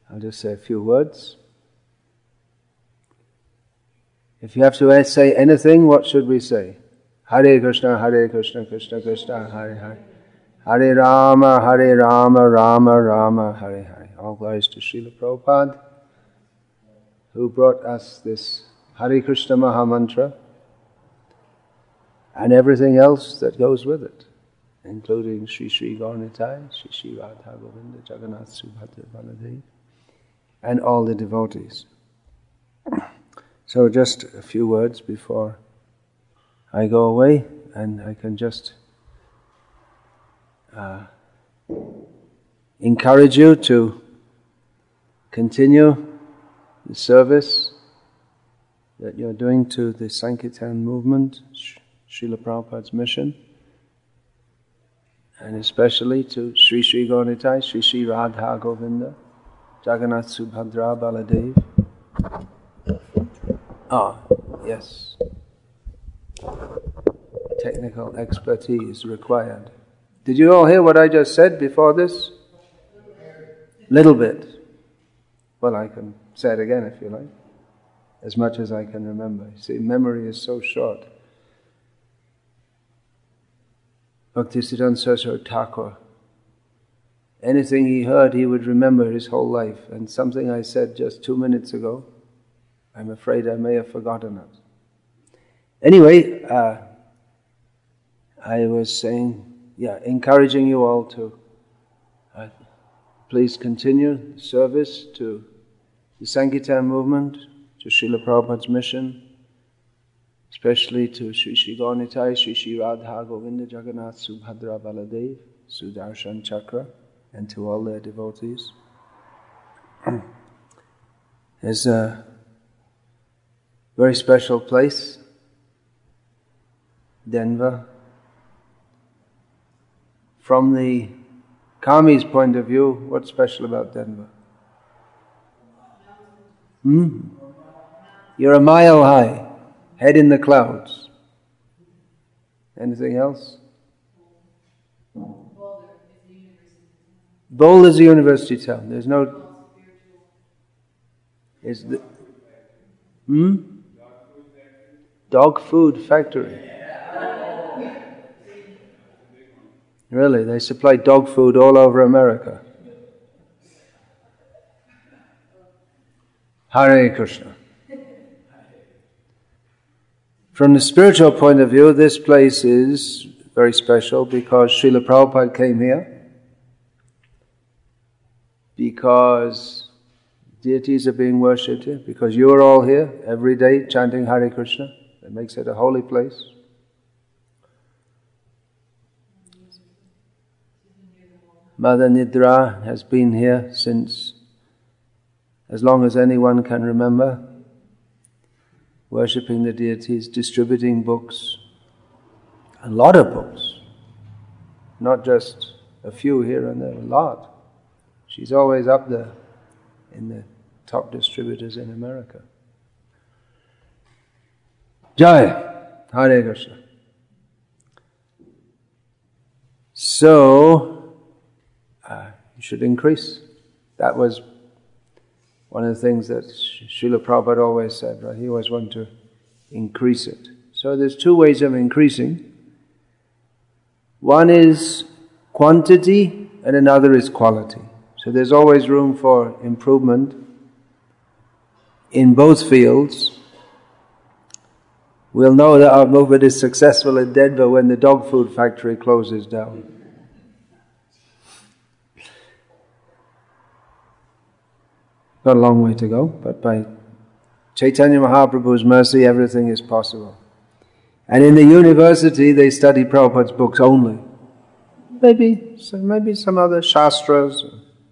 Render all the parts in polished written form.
I'll just say a few words. If you have to say anything, what should we say? Hare Krishna, Krishna Krishna, Hare Hare. Hare Rama, Rama Rama, Hare Hare. All glories to Srila Prabhupada, who brought us this Hare Krishna Maha Mantra and everything else that goes with it, including Sri Sri Gauranitai, Sri Sri Radha Govinda, Jagannath Subhadra Baladev, and all the devotees. So just a few words before I go away, and I can just encourage you to continue the service that you're doing to the Sankirtan movement, Srila Prabhupada's mission, and especially to Sri Sri Gauranitai, Sri Sri Radha Govinda, Jagannath Subhadra Baladev. Yes. Technical expertise required. Did you all hear what I just said before this? Little bit. Well, I can say it again if you like, as much as I can remember. You see, memory is so short. Bhaktisiddhanta Saraswati Thakur, anything he heard he would remember his whole life, and something I said just 2 minutes ago, I'm afraid I may have forgotten it. Anyway, I was saying, encouraging you all to please continue the service to the Sankirtan movement, to Srila Prabhupada's mission, especially to Sri Sri Gauranitai, Sri Sri Radha Govinda, Jagannath Subhadra Baladev, Sudarshan Chakra, and to all their devotees. There's a very special place, Denver. From the Kami's point of view, what's special about Denver? You're a mile high, head in the clouds. Anything else? Boulder's a university town. There's no... Is the... Dog food factory. Really, they supply dog food all over America. Hare Krishna. From the spiritual point of view, this place is very special because Srila Prabhupada came here, because deities are being worshipped here, because you are all here every day chanting Hare Krishna. That makes it a holy place. Mother Nidra has been here since as long as anyone can remember, worshipping the deities, distributing books, a lot of books, not just a few here and there, a lot. She's always up there in the top distributors in America. Jai, Hare Krishna. So, you should increase. That was one of the things that Srila Prabhupada always said, right? He always wanted to increase it. So there's two ways of increasing. One is quantity and another is quality. So there's always room for improvement in both fields. We'll know that our movement is successful in Denver when the dog food factory closes down. Got a long way to go, but by Chaitanya Mahaprabhu's mercy, everything is possible. And in the university, they study Prabhupada's books only. Maybe some other shastras,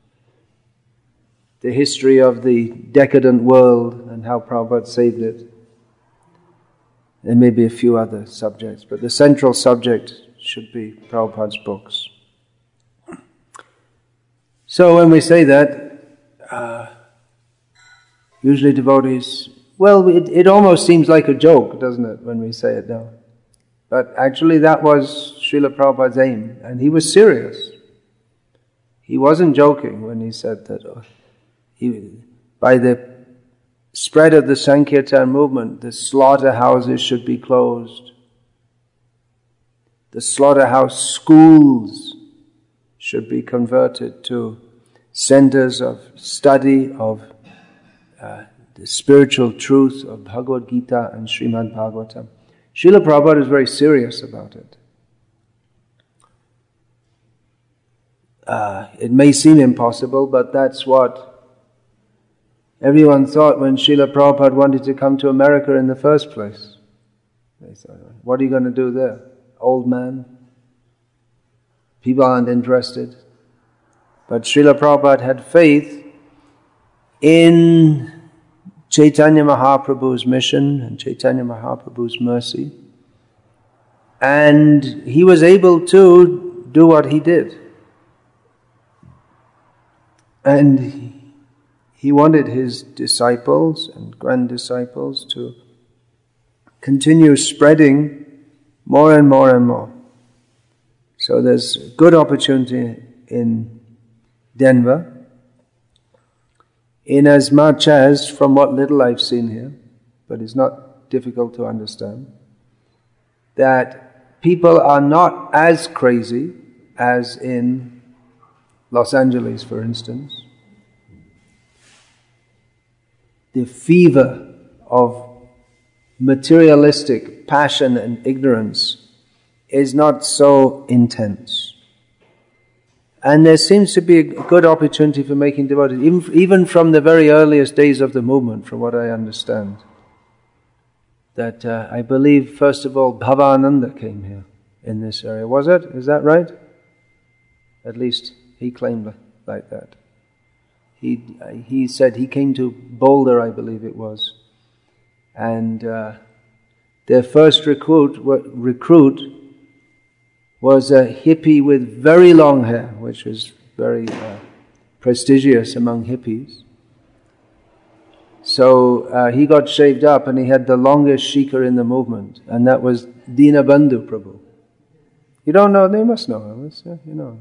the history of the decadent world and how Prabhupada saved it. There may be a few other subjects, but the central subject should be Prabhupada's books. So when we say that, usually devotees, well, it almost seems like a joke, doesn't it, when we say it now? But actually that was Srila Prabhupada's aim, and he was serious. He wasn't joking when he said that by the spread of the Sankirtan movement, the slaughterhouses should be closed. The slaughterhouse schools should be converted to centers of study of the spiritual truth of Bhagavad Gita and Srimad Bhagavatam. Srila Prabhupada is very serious about it. It may seem impossible, but that's what everyone thought when Srila Prabhupada wanted to come to America in the first place. They thought, what are you going to do there? Old man? People aren't interested. But Srila Prabhupada had faith in Chaitanya Mahaprabhu's mission and Chaitanya Mahaprabhu's mercy. And he was able to do what he did. And he wanted his disciples and grand-disciples to continue spreading more and more and more. So there's good opportunity in Denver, in as much as, from what little I've seen here, but it's not difficult to understand, that people are not as crazy as in Los Angeles, for instance. The fever of materialistic passion and ignorance is not so intense. And there seems to be a good opportunity for making devotees, even from the very earliest days of the movement, from what I understand. That I believe, first of all, Bhavananda came here in this area. Was it? Is that right? At least he claimed like that. He said he came to Boulder, I believe it was. And their first recruit was a hippie with very long hair, which was very prestigious among hippies. So he got shaved up and he had the longest shikha in the movement, and that was Dinabandhu Prabhu. You don't know? They must know him, you know.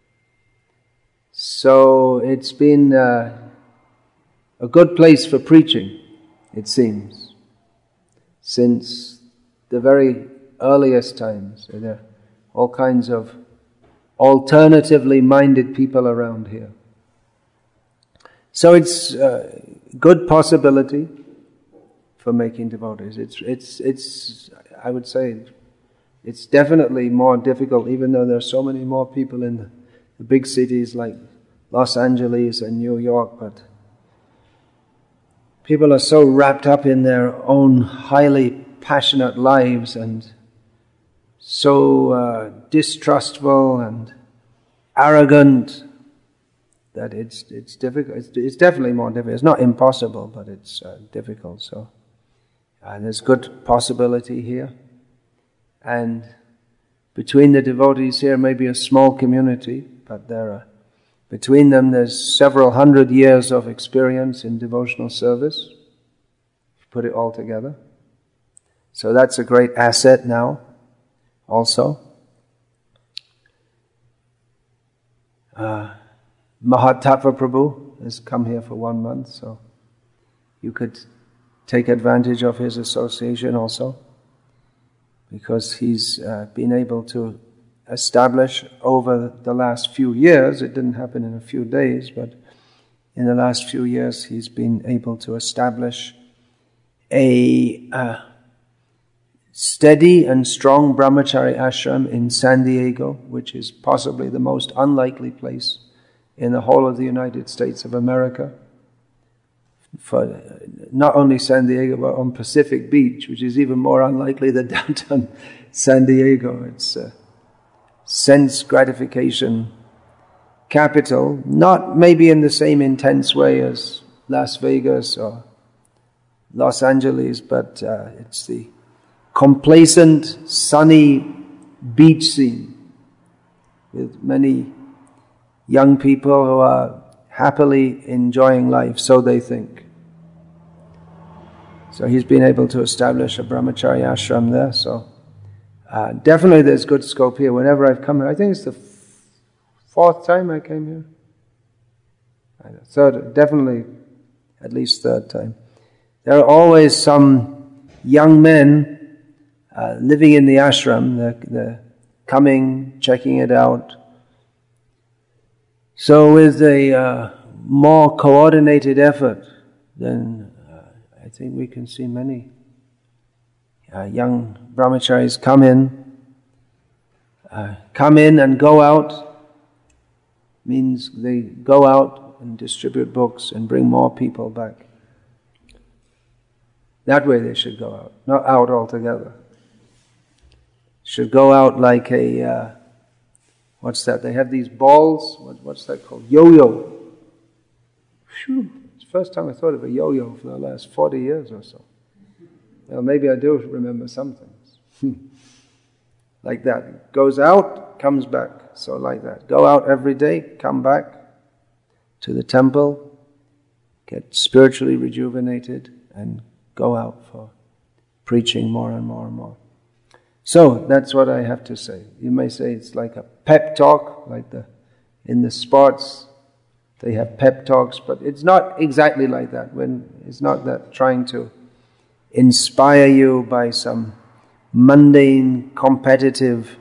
So it's been a good place for preaching, it seems, since the very earliest times. There are all kinds of alternatively minded people around here. So it's a good possibility for making devotees. It's I would say it's definitely more difficult, even though there are so many more people in the big cities like Los Angeles and New York, but people are so wrapped up in their own highly passionate lives and so distrustful and arrogant that it's difficult. It's definitely more difficult. It's not impossible, but it's difficult. So there's good possibility here, and between the devotees here, maybe a small community, but between them there's several hundred years of experience in devotional service. Put it all together, so that's a great asset now. Also, Mahatattva Prabhu has come here for 1 month, so you could take advantage of his association also, because he's been able to establish over the last few years, it didn't happen in a few days, but in the last few years he's been able to establish a steady and strong brahmachari ashram in San Diego, which is possibly the most unlikely place in the whole of the United States of America. For not only San Diego, but on Pacific Beach, which is even more unlikely than downtown San Diego. It's a sense gratification capital, not maybe in the same intense way as Las Vegas or Los Angeles, but it's the complacent, sunny beach scene with many young people who are happily enjoying life, so they think. So he's been able to establish a brahmachari ashram there, so definitely there's good scope here. Whenever I've come here, I think it's the 4th time I came here. Third, definitely at least third time. There are always some young men living in the ashram. They're coming, checking it out. So with a more coordinated effort, then I think we can see many young brahmacharis come in and go out. Means they go out and distribute books and bring more people back. That way they should go out, not out altogether. Should go out like a, what's that? They have these balls, what's that called? Yo-yo. Phew, it's the first time I thought of a yo-yo for the last 40 years or so. Well, maybe I do remember some things. Like that. Goes out, comes back. So like that. Go out every day, come back to the temple, get spiritually rejuvenated, and go out for preaching more and more and more. So that's what I have to say. You may say it's like a pep talk, like in the sports they have pep talks, but it's not exactly like that. It's not that trying to inspire you by some mundane, competitive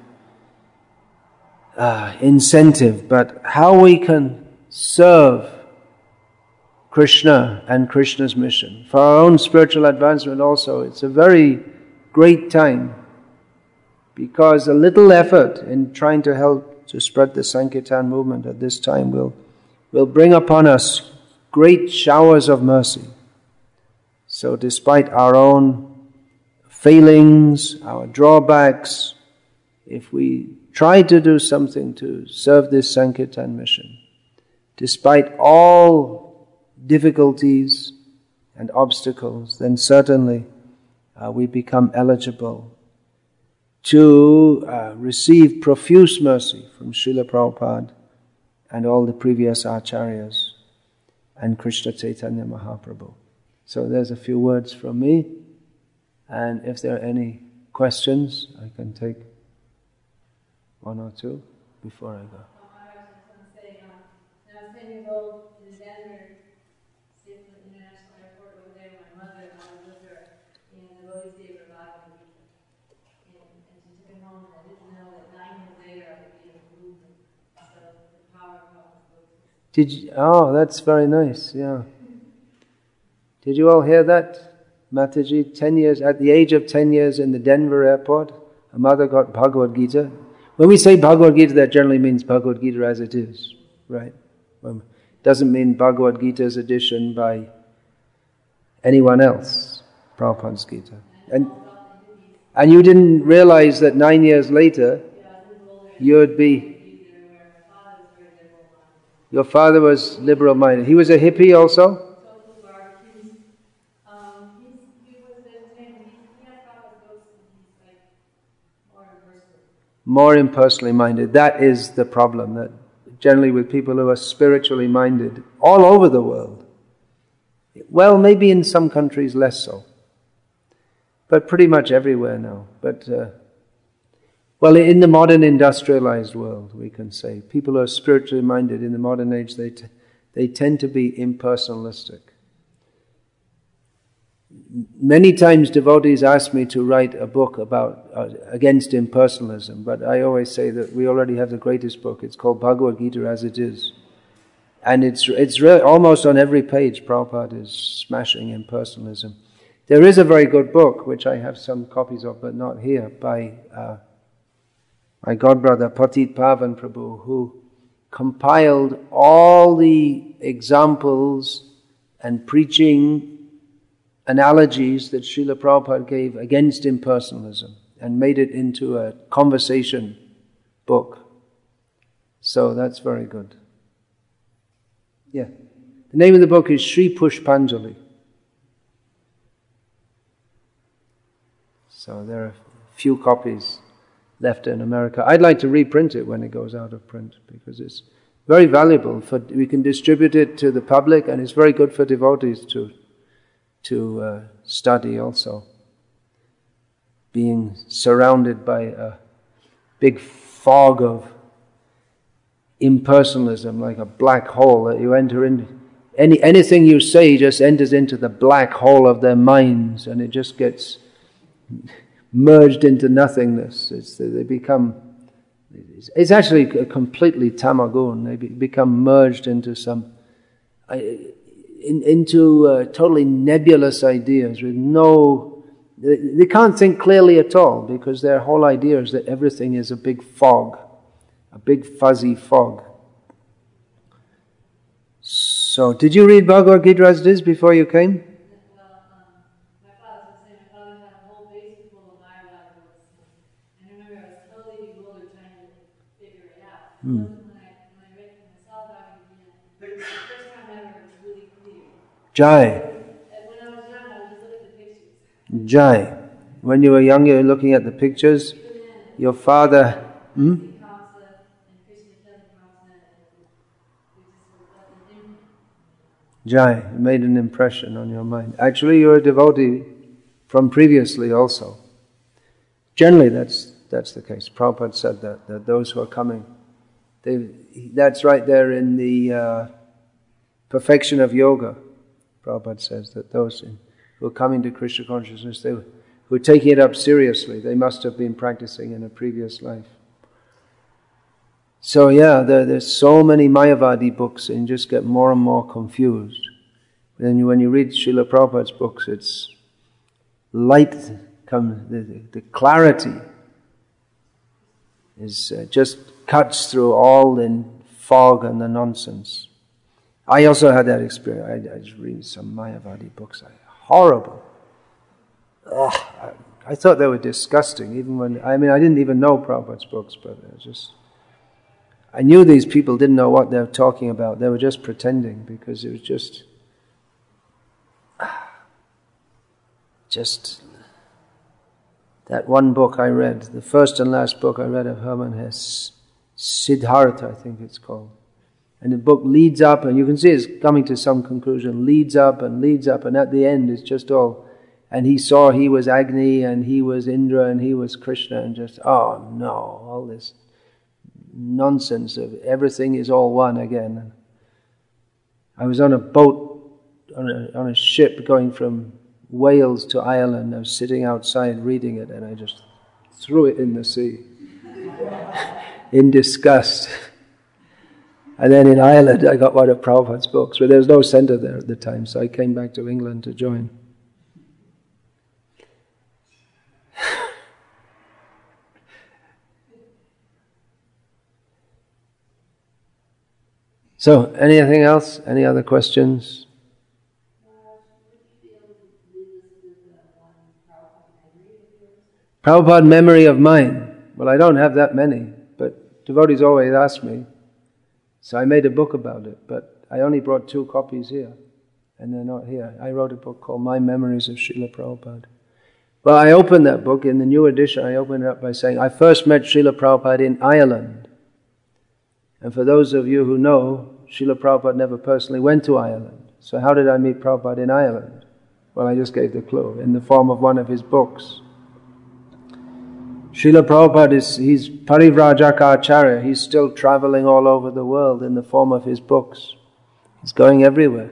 incentive, but how we can serve Krishna and Krishna's mission. For our own spiritual advancement also, it's a very great time, because a little effort in trying to help to spread the Sankirtan movement at this time will bring upon us great showers of mercy. So despite our own failings, our drawbacks, if we try to do something to serve this Sankirtan mission, despite all difficulties and obstacles, then certainly we become eligible to receive profuse mercy from Srila Prabhupada and all the previous acharyas and Krishna Chaitanya Mahaprabhu. So there's a few words from me, and if there are any questions, I can take one or two before I go. I was just going to say, when I was 10 years old in Denver, Stapleton International Airport over there, my mother, I was with her, and the devotees gave her Bhagavad Gita. And she took it home, and I didn't know that 9 years later I would be in the movement. So the power of Prabhupada's books. Oh, that's very nice, yeah. Did you all hear that, Mataji? 10 years, at the age of 10 years in the Denver airport, a mother got Bhagavad Gita. When we say Bhagavad Gita, that generally means Bhagavad Gita as it is, right? Doesn't mean Bhagavad Gita's edition by anyone else, Prabhupada's Gita. And you didn't realize that 9 years later, you'd be... Your father was liberal-minded. He was a hippie also? More impersonally minded. That is the problem, that generally with people who are spiritually minded all over the world, well, maybe in some countries less so, but pretty much everywhere now. But, well, in the modern industrialized world, we can say, people who are spiritually minded in the modern age, they tend to be impersonalistic. Many times devotees ask me to write a book about against impersonalism, but I always say that we already have the greatest book. It's called Bhagavad Gita as it is. And it's really almost on every page Prabhupada is smashing impersonalism. There is a very good book, which I have some copies of, but not here, by my godbrother Patit Pavan Prabhu, who compiled all the examples and preaching analogies that Srila Prabhupada gave against impersonalism and made it into a conversation book. So that's very good. Yeah. The name of the book is Sri Pushpanjali. So there are a few copies left in America. I'd like to reprint it when it goes out of print, because it's very valuable. We can distribute it to the public, and it's very good for devotees to study also. Being surrounded by a big fog of impersonalism, like a black hole that you enter in. anything you say just enters into the black hole of their minds, and it just gets merged into nothingness. They become. It's actually completely tamagun. They become merged into totally nebulous ideas with no. They can't think clearly at all, because their whole idea is that everything is a big fog, a big fuzzy fog. So, did you read Bhagavad Gita as it is before you came? Well, my father was saying my father had a whole basement full of Mayavada books. And I remember I was totally bewildered trying to figure it out. It wasn't when I read when I saw Bhagavad Gita, the first time ever it was really clear. Jai. When I was young, I would just look at the pictures. Jai. When you were young, you were looking at the pictures. Your father. Jai, it made an impression on your mind. Actually, you're a devotee from previously also. Generally, that's the case. Prabhupada said that those who are coming, that's right there in the perfection of yoga. Prabhupada says that those who are coming to Krishna consciousness, who are taking it up seriously, they must have been practicing in a previous life. So yeah, there's so many Mayavadi books, and you just get more and more confused. Then when you read Srila Prabhupada's books, it's light comes, the clarity is just cuts through all the fog and the nonsense. I also had that experience. I just read some Mayavadi books. Horrible. I thought they were disgusting. I didn't even know Prabhupada's books, but it was just. I knew these people didn't know what they were talking about. They were just pretending, because it was just that one book I read, the first and last book I read of Hermann Hesse, Siddhartha, I think it's called. And the book leads up, and you can see it's coming to some conclusion, leads up, and at the end it's just all, and he saw he was Agni, and he was Indra, and he was Krishna, and just, oh no, all this nonsense of everything is all one again. I was on a boat, on a ship going from Wales to Ireland. I was sitting outside reading it, and I just threw it in the sea in disgust. And then in Ireland I got one of Prabhupada's books, but there was no centre there at the time, so I came back to England to join. So, anything else? Any other questions? Prabhupada memory of mine. Well, I don't have that many, but devotees always ask me. So I made a book about it, but I only brought 2 copies here, and they're not here. I wrote a book called My Memories of Srila Prabhupada. Well, I opened that book, in the new edition, I opened it up by saying, I first met Srila Prabhupada in Ireland. And for those of you who know, Srila Prabhupada never personally went to Ireland. So how did I meet Prabhupada in Ireland? Well, I just gave the clue, in the form of one of his books. Srila Prabhupada he's Parivrajaka Acharya. He's still traveling all over the world in the form of his books. He's going everywhere.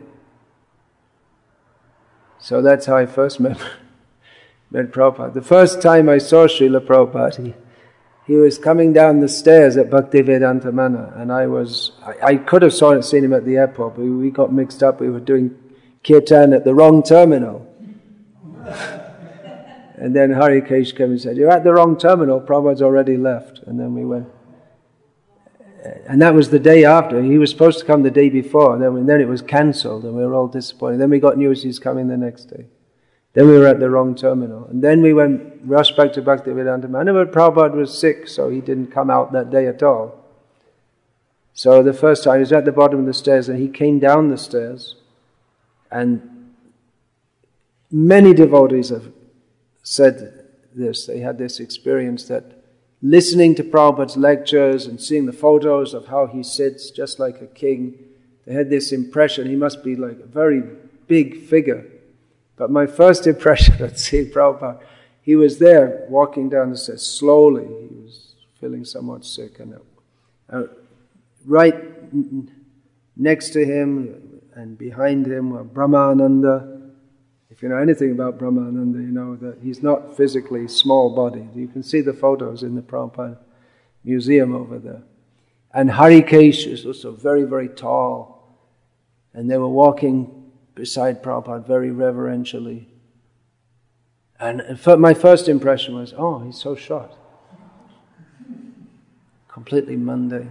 So that's how I first met Prabhupada. The first time I saw Srila Prabhupada, he was coming down the stairs at Bhaktivedanta Mana, and I could have seen him at the airport, but we got mixed up. We were doing kirtan at the wrong terminal. And then Harikesh came and said, "You're at the wrong terminal, Prabhupada's already left." And then we went. And that was the day after. He was supposed to come the day before, and then it was cancelled, and we were all disappointed. Then we got news he's coming the next day. Then we were at the wrong terminal. And then we rushed back to Bhaktivedanta Mana, but Prabhupada was sick, so he didn't come out that day at all. So the first time, he was at the bottom of the stairs, and he came down the stairs, and many devotees have said this. They had this experience that listening to Prabhupada's lectures and seeing the photos of how he sits just like a king, they had this impression he must be like a very big figure. But my first impression of seeing Prabhupada, he was there walking down the stairs slowly. He was feeling somewhat sick, and right next to him, and behind him were Brahmananda. If you know anything about Brahmananda, you know that he's not physically small-bodied. You can see the photos in the Prabhupada Museum over there. And Harikesh is also very, very tall. And they were walking beside Prabhupada very reverentially. And my first impression was, oh, he's so short. Completely mundane.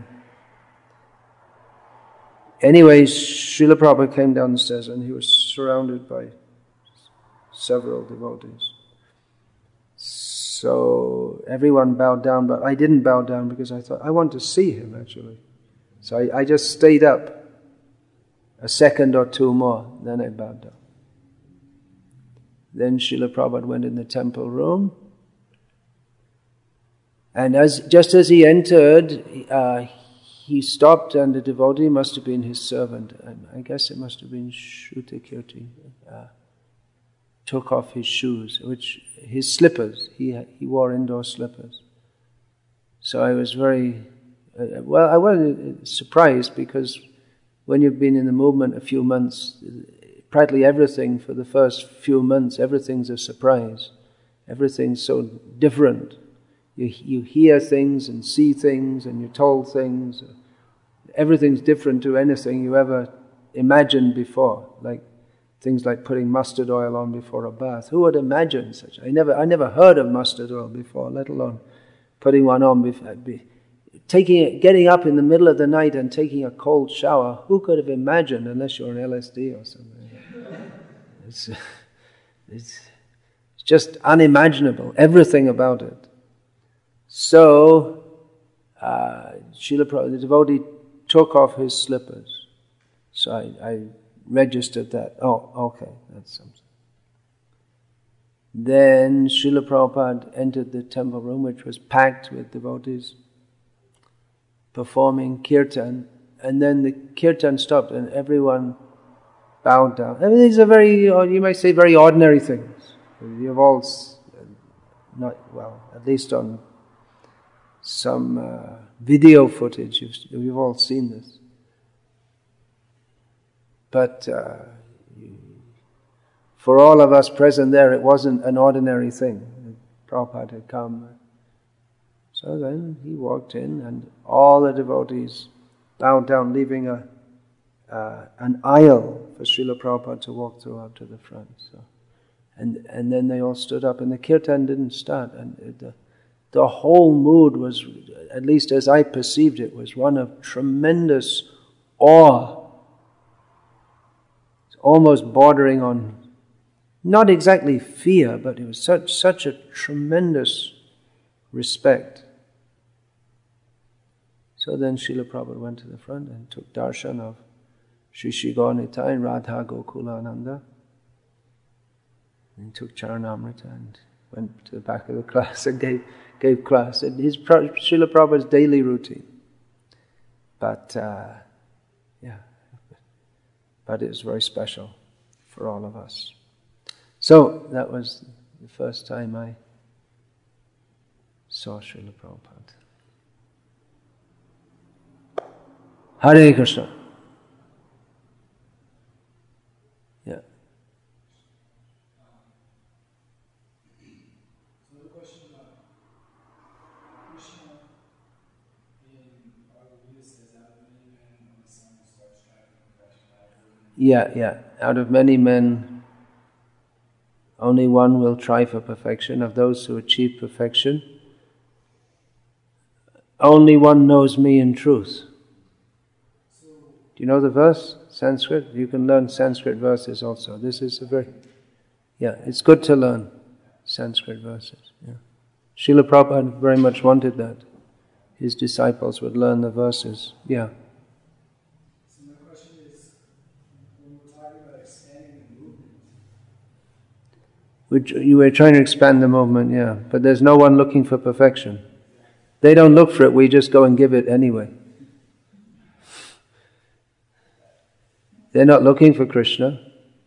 Anyway, Srila Prabhupada came down the stairs and he was surrounded by several devotees. So everyone bowed down, but I didn't bow down because I thought, I want to see him actually. So I just stayed up a second or two more, then I bowed down. Then Srila Prabhupada went in the temple room, and just as he entered, he stopped, and the devotee must have been his servant. I guess it must have been Shrutakirti. Took off his shoes, his slippers. He wore indoor slippers. So I was I wasn't surprised, because when you've been in the movement a few months, practically everything for the first few months, everything's a surprise. Everything's so different. You hear things and see things and you're told things. Everything's different to anything you ever imagined before. Like things like putting mustard oil on before a bath. Who would imagine such? I never heard of mustard oil before, let alone putting one on before. Getting up in the middle of the night and taking a cold shower. Who could have imagined, unless you're on LSD or something? It's just unimaginable. Everything about it. So, Srila Prabhupada, the devotee, took off his slippers. So I registered that. Oh, okay, that's something. Then Srila Prabhupada entered the temple room, which was packed with devotees performing kirtan. And then the kirtan stopped and everyone bowed down. I mean, these are you might say, very ordinary things. You've all, at least on some video footage, you've all seen this. But for all of us present there, it wasn't an ordinary thing. Prabhupada had come. So then he walked in and all the devotees bowed down, leaving an aisle for Srila Prabhupada to walk through out to the front. So, and then they all stood up and the kirtan didn't start. And the whole mood was, at least as I perceived it, was one of tremendous awe. It's almost bordering on, not exactly fear, but it was such a tremendous respect. So then Srila Prabhupada went to the front and took darshan of Shri Shri Gaur Nitai and Radha Gokulananda. And he took Charanamrita and went to the back of the class and gave class. And Srila Prabhupada's daily routine. But it was very special for all of us. So that was the first time I saw Srila Prabhupada. Hare Krishna. Yeah. So the question about Krishna in Bhagavad Gita says, out of many men, only some will start striving for perfection. Yeah. Out of many men, only one will try for perfection. Of those who achieve perfection, only one knows me in truth. Do you know the verse? Sanskrit? You can learn Sanskrit verses also. This is it's good to learn Sanskrit verses. Yeah. Srila Prabhupada very much wanted that. His disciples would learn the verses. Yeah. So my question is, when we're talking about expanding the movement, You were trying to expand the movement, yeah. But there's no one looking for perfection. They don't look for it, we just go and give it anyway. They're not looking for Krishna.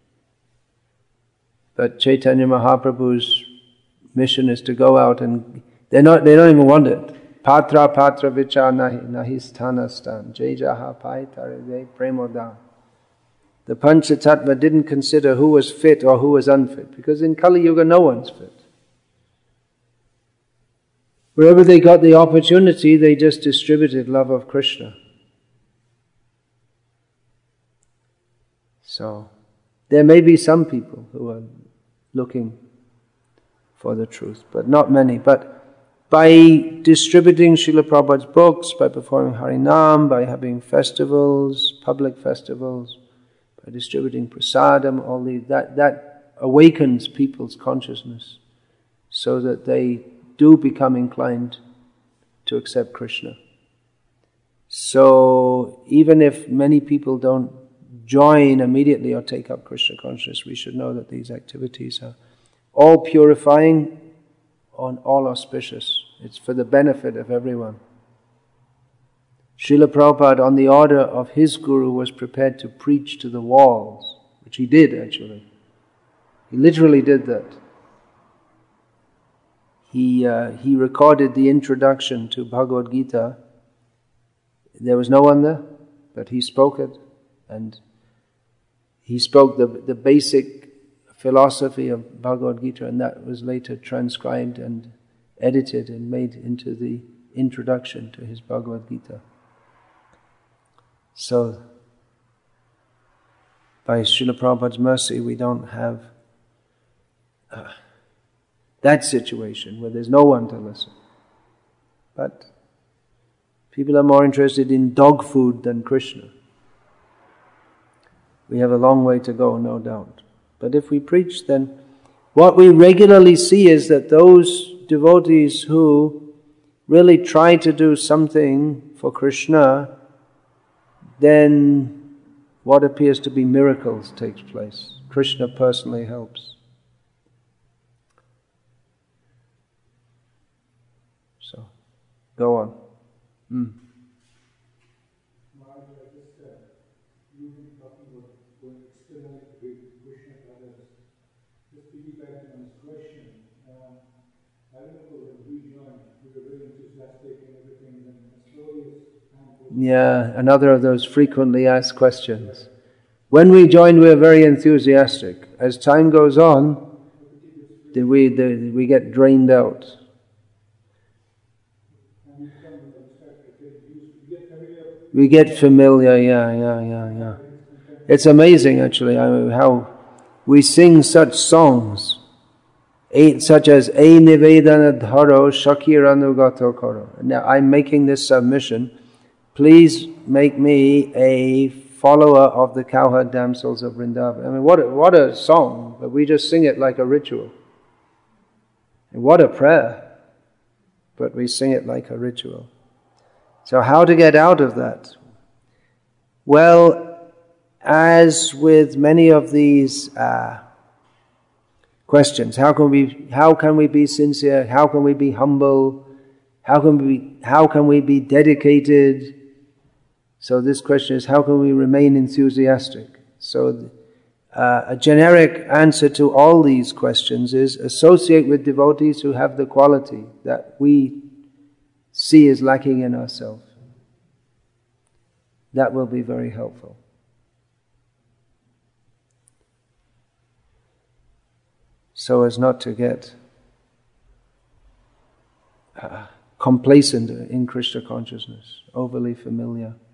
But Chaitanya Mahaprabhu's mission is to go out and they don't even want it. Patra vicha nahi sthana stan. Jai jaha pai tare jai premodam. The Panchatattva didn't consider who was fit or who was unfit, because in Kali Yuga no one's fit. Wherever they got the opportunity, they just distributed love of Krishna. So, there may be some people who are looking for the truth, but not many. But by distributing Srila Prabhupada's books, by performing Harinam, by having festivals, public festivals, by distributing prasadam, all these, that awakens people's consciousness so that they do become inclined to accept Krishna. So even if many people don't join immediately or take up Krishna consciousness, we should know that these activities are all purifying and all auspicious. It's for the benefit of everyone. Srila Prabhupada, on the order of his guru, was prepared to preach to the walls, which he did actually. He literally did that. He recorded the introduction to Bhagavad Gita. There was no one there, but he spoke it, and he spoke the basic philosophy of Bhagavad Gita, and that was later transcribed and edited and made into the introduction to his Bhagavad Gita. So, by Srila Prabhupada's mercy, we don't have that situation where there's no one to listen. But people are more interested in dog food than Krishna. We have a long way to go, no doubt. But if we preach, then what we regularly see is that those devotees who really try to do something for Krishna, then what appears to be miracles takes place. Krishna personally helps. So, go on. You've been talking about going externally with Krishna to others. Just piggybacking on this question, I remember when we joined, we were very enthusiastic and everything, and slowly as time goes on. Yeah, another of those frequently asked questions. When we joined, we were very enthusiastic. As time goes on, we get drained out. We get familiar, yeah. It's amazing, actually, how we sing such songs, such as E Nivedana Dharo Shakiranugata Karo. Now, I'm making this submission. Please make me a follower of the cowherd damsels of Vrindavan. I mean, what a song, but we just sing it like a ritual. And what a prayer, but we sing it like a ritual. So how to get out of that? Well, as with many of these questions, how can we be sincere? How can we be humble? How can we be dedicated? So this question is, how can we remain enthusiastic? So a generic answer to all these questions is associate with devotees who have the quality that we see as lacking in ourselves. That will be very helpful. So as not to get complacent in Krishna consciousness, overly familiar.